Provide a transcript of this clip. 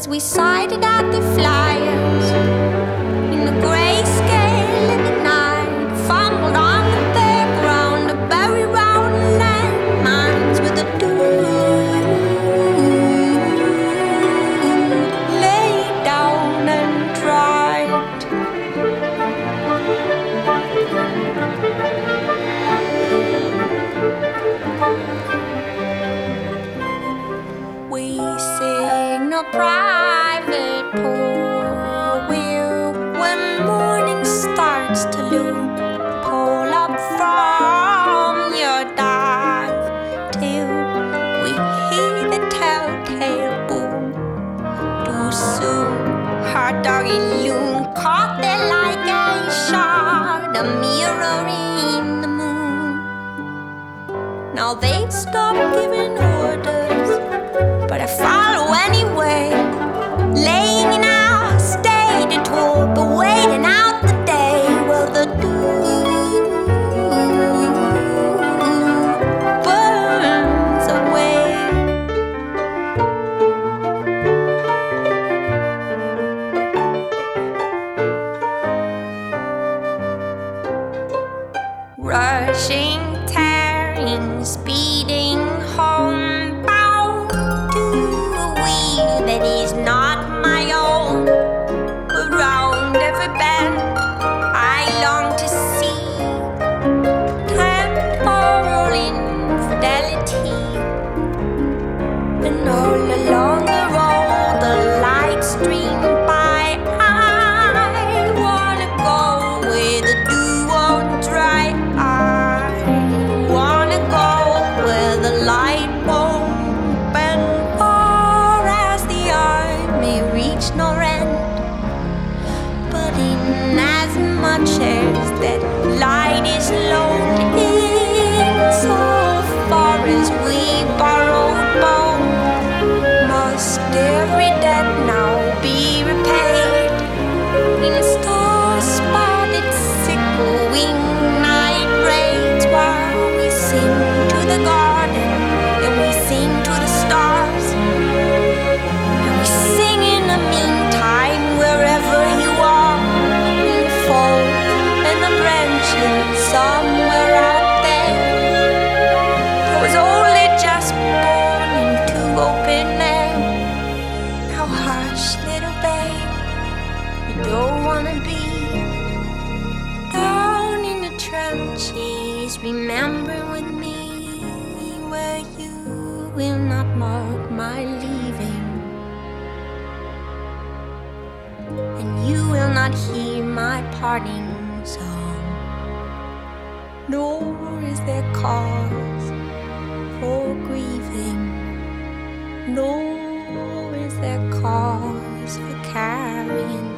as we sighted at the flyers in the grayscale in the night, fumbled on the background of very round landmines with a dude laid down and dried. We sing a private pool wheel when morning starts to loom. Pull up from your dive till we hear the telltale boom. Too soon, hard doggy loon caught there like a shard, a mirror in the moon. Now they've stopped giving orders, but I follow anyway, laying in our stated tool, but waiting out the day. Well, the dew burns away. Rushing, tearing, speeding home, bound to a wheel that is not my own. Around every bend I long to see temporal infidelity, and all along the road the lights stream by. I wanna go where the dew won't dry. I wanna go where the light won't bend, far as the eye may reach nor end. But in as much as that light is loaned in, so far as we borrowed bone, must every debt now be repaid in star-spotted sickle-wing night raids, while we sing to the garden and we sing to the stars, and we sing in the meantime wherever you are, in the fold and the branches somewhere out there. I was only just born into open air. Now hush, little babe, you don't wanna be down in the trenches. Remember with me where you will not mark my leaving, and you will not hear my parting song. Nor is there cause for grieving, nor is there cause for carrying